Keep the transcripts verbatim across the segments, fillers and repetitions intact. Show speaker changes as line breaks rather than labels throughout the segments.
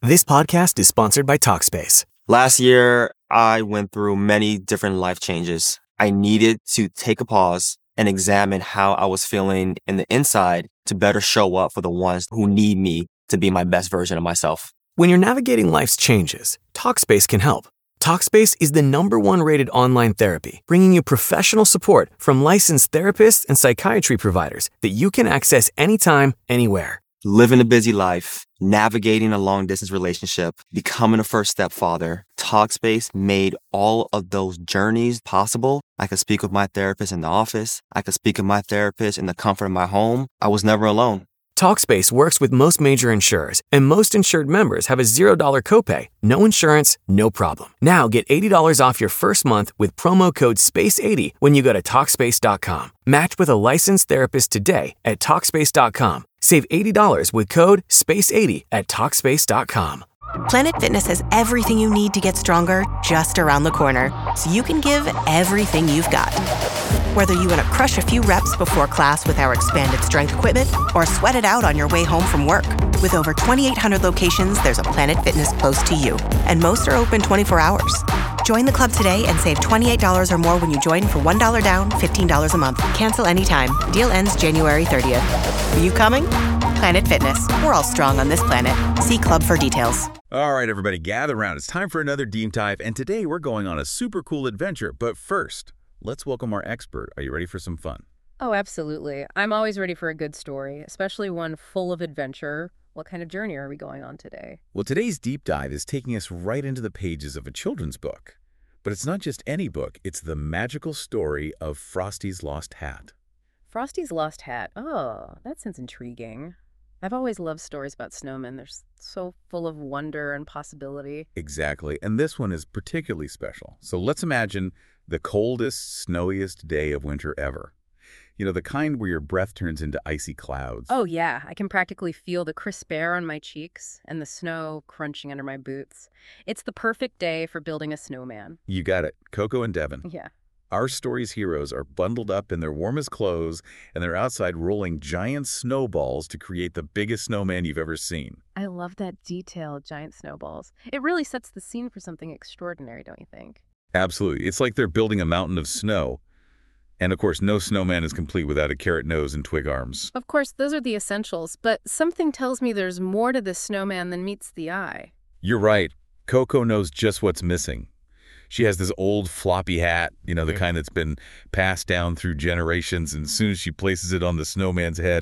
This podcast is sponsored by Talkspace.
Last year, I went through many different life changes. I needed to take a pause and examine how I was feeling in the inside to better show up for the ones who need me to be my best version of myself.
When you're navigating life's changes, Talkspace can help. Talkspace is the number one rated online therapy, bringing you professional support from licensed therapists and psychiatry providers that you can access anytime, anywhere.
Living a busy life, navigating a long-distance relationship, becoming a first-step father, Talkspace made all of those journeys possible. I could speak with my therapist in the office. I could speak with my therapist in the comfort of my home. I was never alone.
Talkspace works with most major insurers, and most insured members have a zero dollars copay. No insurance, no problem. Now get eighty dollars off your first month with promo code space eighty when you go to Talkspace dot com. Match with a licensed therapist today at Talkspace dot com. Save eighty dollars with code space eighty at Talkspace dot com.
Planet Fitness has everything you need to get stronger just around the corner, so you can give everything you've got. Whether you want to crush a few reps before class with our expanded strength equipment or sweat it out on your way home from work. With over twenty-eight hundred locations, there's a Planet Fitness close to you, and most are open twenty-four hours. Join the club today and save twenty-eight dollars or more when you join for one dollar down, fifteen dollars a month. Cancel anytime. Deal ends January thirtieth. Are you coming? Planet Fitness. We're all strong on this planet. See club for details.
All right, everybody, gather around. It's time for another Deep Dive, and today we're going on a super cool adventure. But first, let's welcome our expert. Are you ready for some fun?
Oh, absolutely. I'm always ready for a good story, especially one full of adventure. What kind of journey are we going on today?
Well, today's Deep Dive is taking us right into the pages of a children's book. But it's not just any book. It's the magical story of Frosty's Lost Hat.
Frosty's Lost Hat. Oh, that sounds intriguing. I've always loved stories about snowmen. They're so full of wonder and possibility.
Exactly. And this one is particularly special. So let's imagine the coldest, snowiest day of winter ever. You know, the kind where your breath turns into icy clouds.
Oh, yeah. I can practically feel the crisp air on my cheeks and the snow crunching under my boots. It's the perfect day for building a snowman.
You got it. Coco and Devin.
Yeah.
Our story's heroes are bundled up in their warmest clothes, and they're outside rolling giant snowballs to create the biggest snowman you've ever seen.
I love that detail, giant snowballs. It really sets the scene for something extraordinary, don't you think?
Absolutely. It's like they're building a mountain of snow. And of course, no snowman is complete without a carrot nose and twig arms.
Of course, those are the essentials, but something tells me there's more to this snowman than meets the eye.
You're right. Coco knows just what's missing. She has this old floppy hat, you know, the kind that's been passed down through generations, and as soon as she places it on the snowman's head,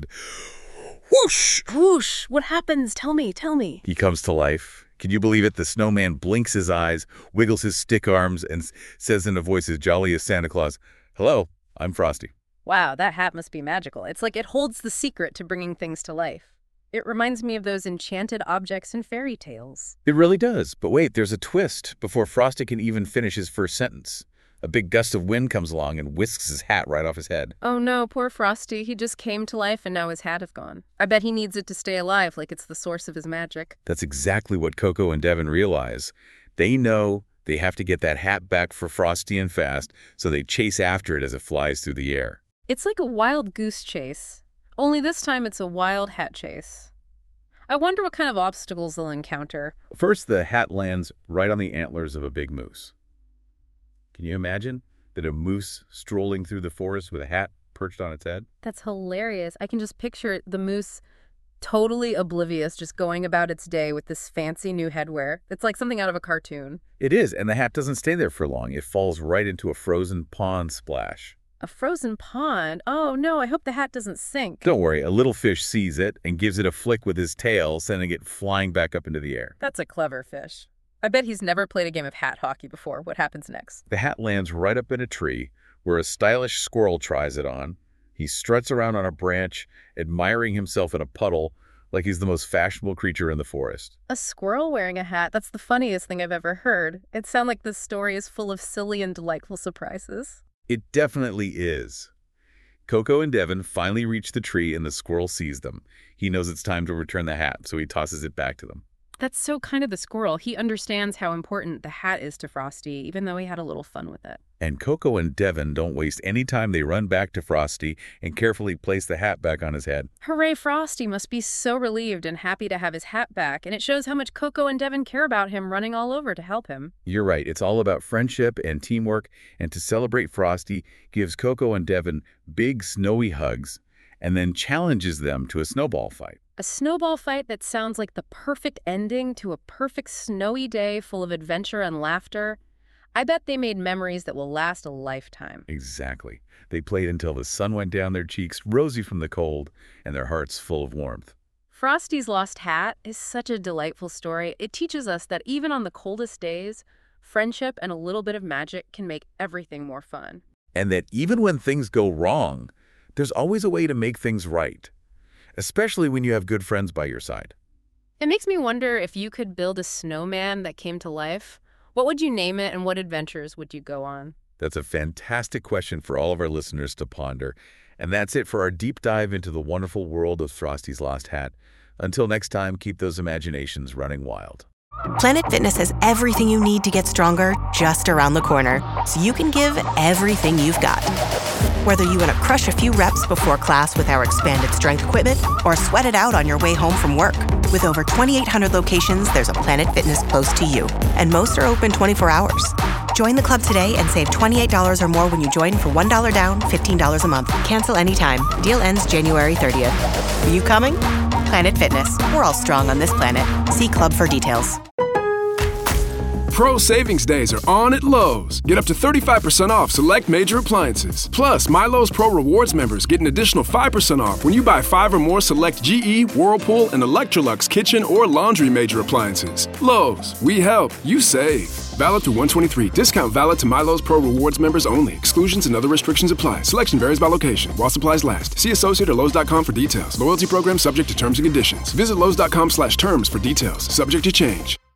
whoosh!
Whoosh! What happens? Tell me, tell me.
He comes to life. Can you believe it? The snowman blinks his eyes, wiggles his stick arms, and says in a voice as jolly as Santa Claus, "Hello, I'm Frosty."
Wow, that hat must be magical. It's like it holds the secret to bringing things to life. It reminds me of those enchanted objects in fairy tales.
It really does. But wait, there's a twist before Frosty can even finish his first sentence. A big gust of wind comes along and whisks his hat right off his head.
Oh no, poor Frosty. He just came to life and now his hat is gone. I bet he needs it to stay alive, like it's the source of his magic.
That's exactly what Coco and Devin realize. They know they have to get that hat back for Frosty and fast, so they chase after it as it flies through the air.
It's like a wild goose chase. Only this time it's a wild hat chase. I wonder what kind of obstacles they'll encounter.
First, the hat lands right on the antlers of a big moose. Can you imagine that a moose strolling through the forest with a hat perched on its head?
That's hilarious. I can just picture the moose totally oblivious, just going about its day with this fancy new headwear. It's like something out of a cartoon.
It is, and the hat doesn't stay there for long. It falls right into a frozen pond splash.
A frozen pond? Oh, no, I hope the hat doesn't sink.
Don't worry, a little fish sees it and gives it a flick with his tail, sending it flying back up into the air.
That's a clever fish. I bet he's never played a game of hat hockey before. What happens next?
The hat lands right up in a tree, where a stylish squirrel tries it on. He struts around on a branch, admiring himself in a puddle, like he's the most fashionable creature in the forest.
A squirrel wearing a hat? That's the funniest thing I've ever heard. It sounds like this story is full of silly and delightful surprises.
It definitely is. Coco and Devin finally reach the tree and the squirrel sees them. He knows it's time to return the hat, so he tosses it back to them.
That's so kind of the squirrel. He understands how important the hat is to Frosty, even though he had a little fun with it.
And Coco and Devin don't waste any time. They run back to Frosty and carefully place the hat back on his head.
Hooray, Frosty must be so relieved and happy to have his hat back, and it shows how much Coco and Devin care about him running all over to help him.
You're right. It's all about friendship and teamwork, and to celebrate, Frosty gives Coco and Devin big snowy hugs and then challenges them to a snowball fight.
A snowball fight that sounds like the perfect ending to a perfect snowy day full of adventure and laughter. I bet they made memories that will last a lifetime.
Exactly. They played until the sun went down their cheeks, rosy from the cold, and their hearts full of warmth.
Frosty's Lost Hat is such a delightful story. It teaches us that even on the coldest days, friendship and a little bit of magic can make everything more fun.
And that even when things go wrong, there's always a way to make things right, especially when you have good friends by your side.
It makes me wonder if you could build a snowman that came to life. What would you name it, and what adventures would you go on?
That's a fantastic question for all of our listeners to ponder. And that's it for our deep dive into the wonderful world of Frosty's Lost Hat. Until next time, keep those imaginations running wild.
Planet Fitness has everything you need to get stronger just around the corner, so you can give everything you've got. Whether you want to crush a few reps before class with our expanded strength equipment or sweat it out on your way home from work. With over twenty-eight hundred locations, there's a Planet Fitness close to you, and most are open twenty-four hours. Join the club today and save twenty-eight dollars or more when you join for one dollar down, fifteen dollars a month. Cancel anytime. Deal ends January thirtieth. Are you coming? Planet Fitness. We're all strong on this planet. See club for details.
Pro Savings Days are on at Lowe's. Get up to thirty-five percent off select major appliances. Plus, My Lowe's Pro Rewards members get an additional five percent off when you buy five or more select G E, Whirlpool, and Electrolux kitchen or laundry major appliances. Lowe's, we help, you save. Valid through one twenty-three. Discount valid to My Lowe's Pro Rewards members only. Exclusions and other restrictions apply. Selection varies by location. While supplies last. See associate or Lowe's dot com for details. Loyalty program subject to terms and conditions. Visit Lowe's dot com slash terms for details. Subject to change.